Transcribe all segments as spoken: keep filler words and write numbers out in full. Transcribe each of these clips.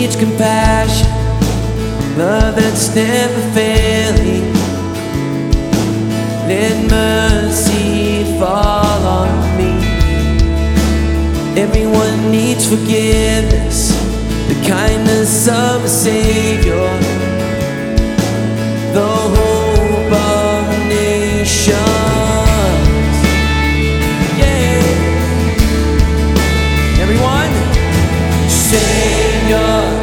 teach compassion, love that's never failing. Let mercy fall on me. Everyone needs forgiveness, the kindness of a Savior, the hope of nations. Yeah. Everyone, Savior.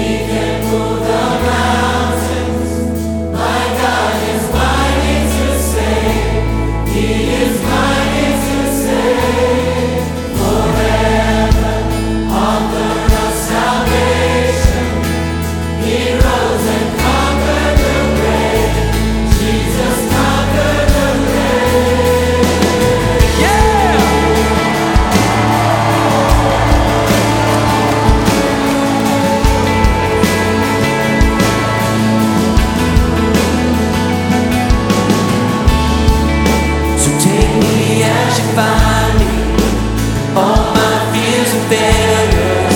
Find me, all my fears and failures,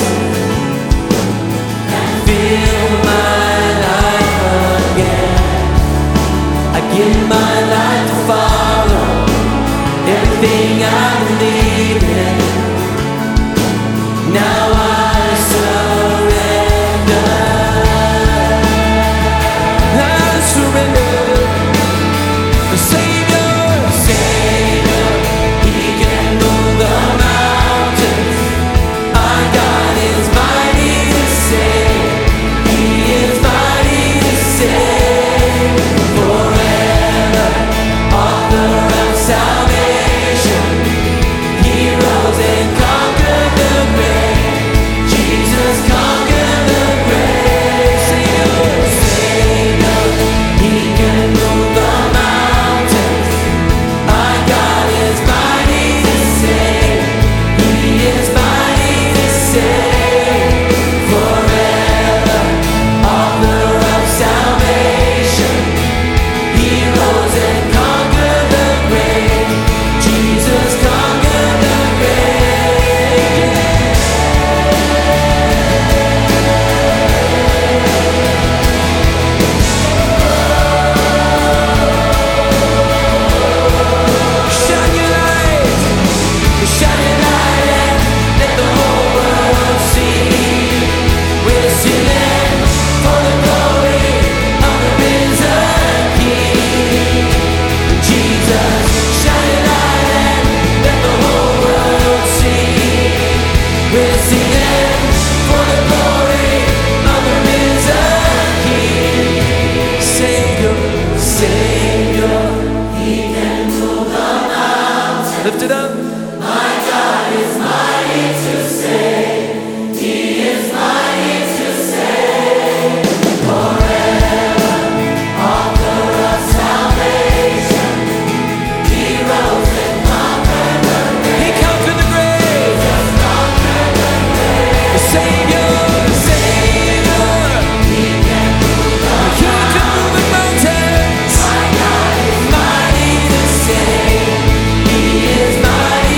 and fill my life again. I give my life to follow everything I believe in. Now I surrender. I surrender. Savior, Savior, He can move the mountains. Our God is mighty to save. He is mighty to save. Forever, author of salvation. He rose and conquered the grave. Jesus conquered the grave. Savior, Savior, He can move the mountains. Our God is mighty to save. He is mighty to save. Forever, author of salvation. He rose and conquered the grave. Jesus conquered the grave. Shine your light, shine your light, and let the whole world see. We're singing for the glory of the risen King. Jesus, shine your light and let the whole world see. We're singing for the glory of the risen King. Savior, Savior, He can move the mountains. Lift it up. My God is mighty to save. He is mighty to save. Forever, author of salvation. He rose and conquered the grave. He conquered the grave. Jesus conquered the grave. The Savior, Savior, He can move the mountains. He can move the mountains. My God is mighty to save. He is mighty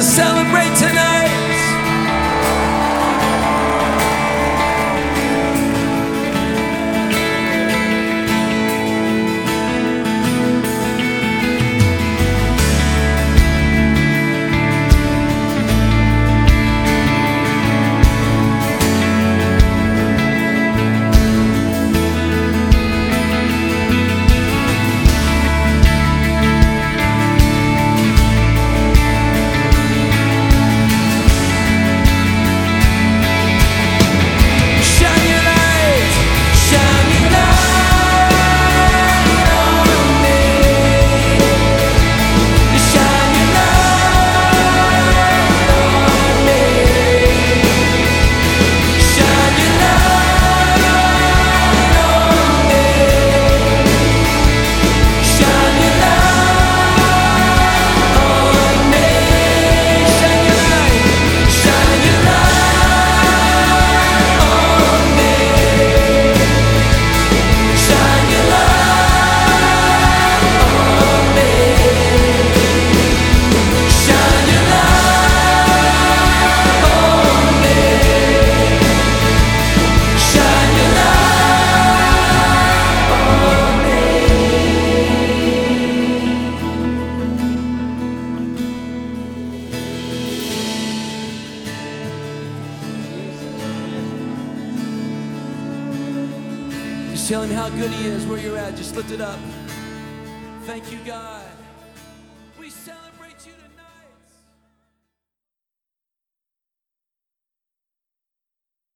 to celebrate tonight. Just tell him how good he is, where you're at. Just lift it up. Thank you, God.